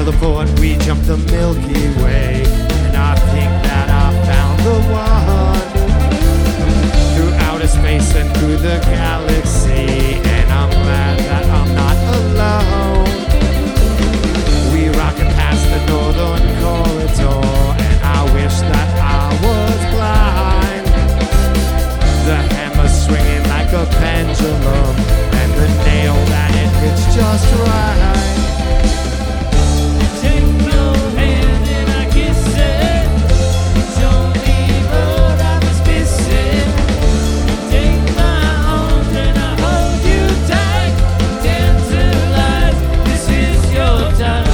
teleport, we jumped the Milky Way, and I think that I found the one. Through outer space and through the galaxy, and I'm glad that I'm not alone. We rockin' past the northern corridor, and I wish that I was blind. The hammer swinging like a pendulum, and the nail that it hits just right. Take my hand and I kiss it. Show me what I was missing. Take my arms and I hold you tight. Tantalize, this is your time.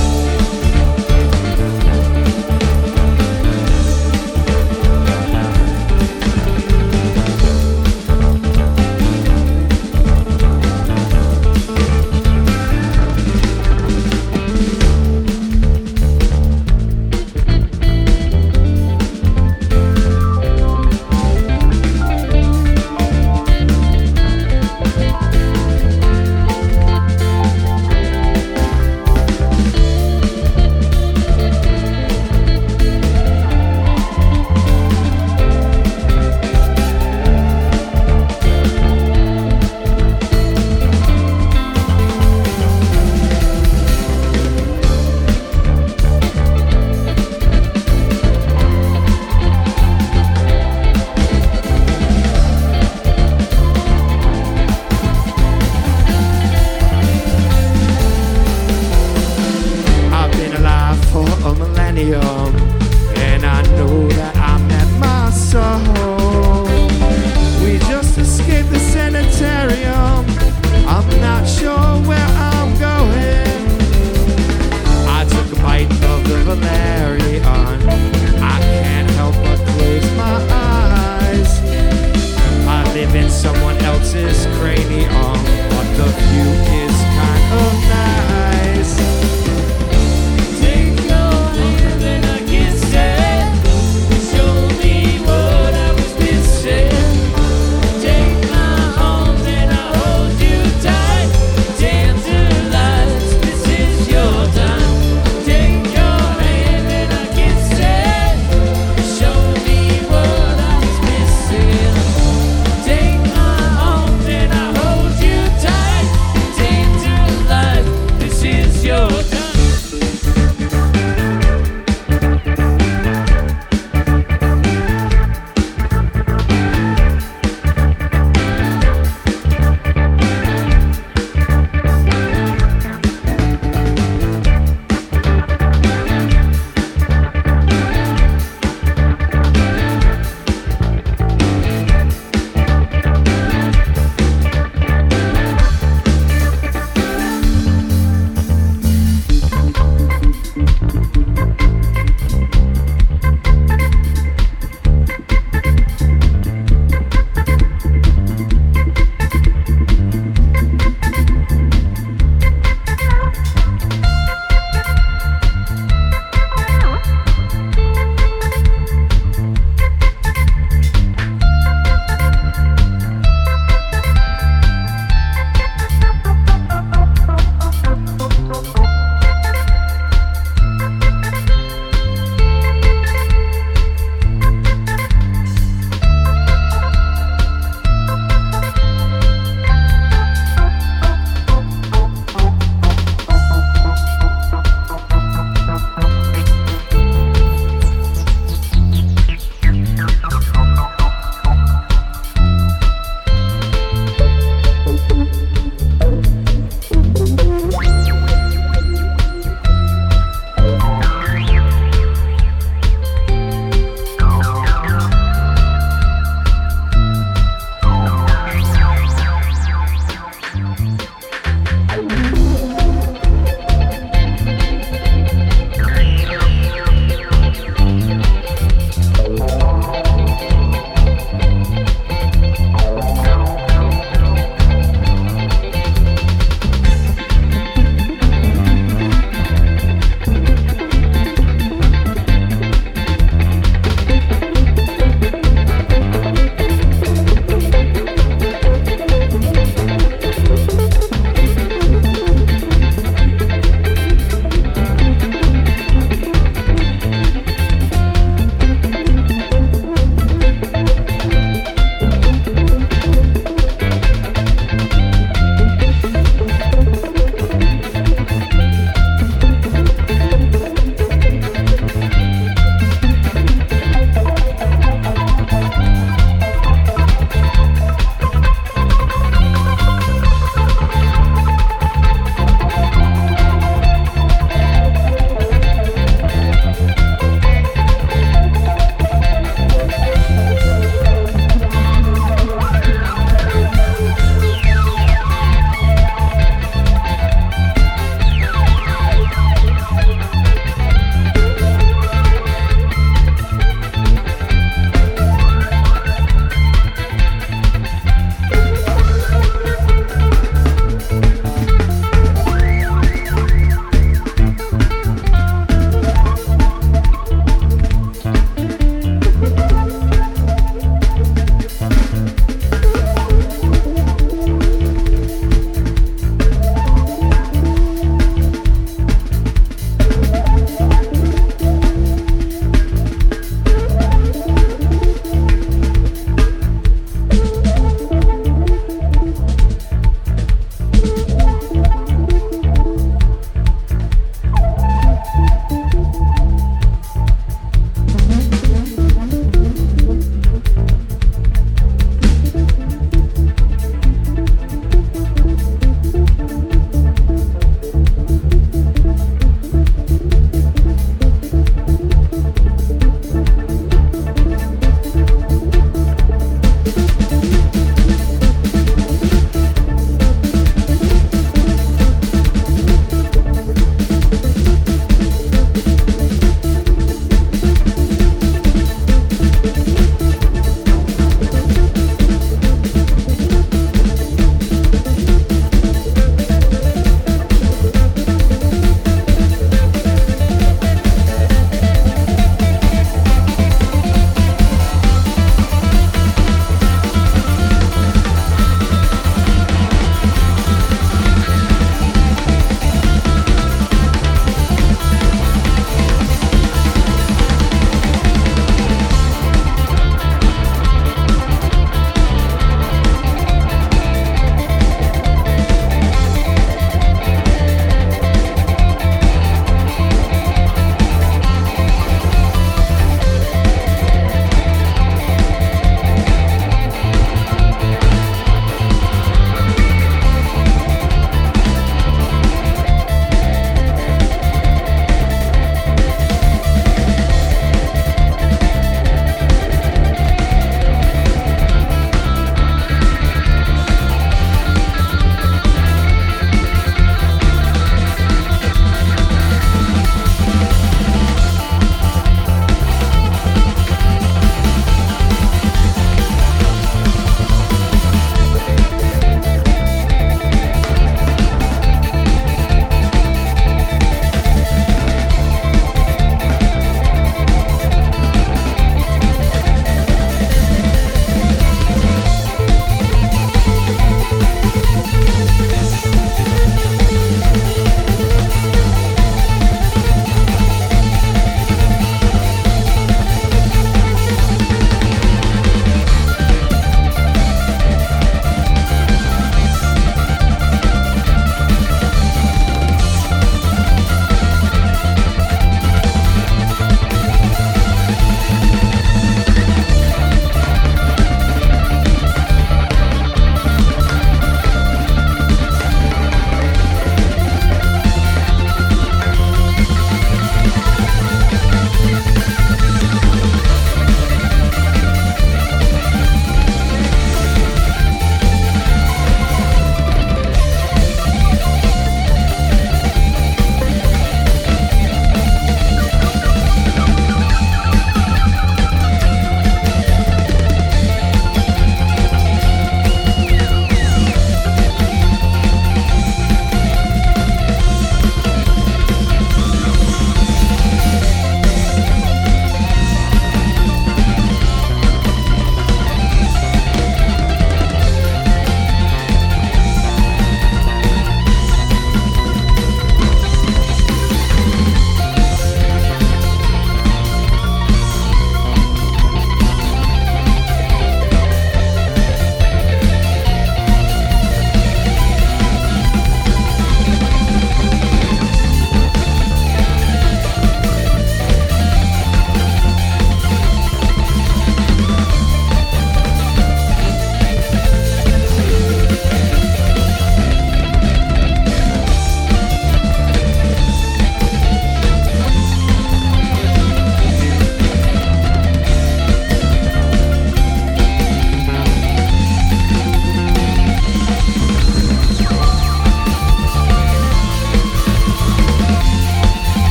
And I know that I met my soul. We just escaped the sanitarium. I'm not sure where I'm going. I took a bite of the Valerian. I can't help but close my eyes. I live in someone else's cranium, but the view is kind of nice. Take my arms and I hold you tight. Tantalize.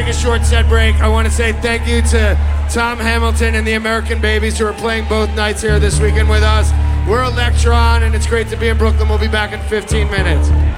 take a short set break. I want to say thank you to Tom Hamilton and the American Babies who are playing both nights here this weekend with us. We're Electron, and it's great to be in Brooklyn. We'll be back in 15 minutes.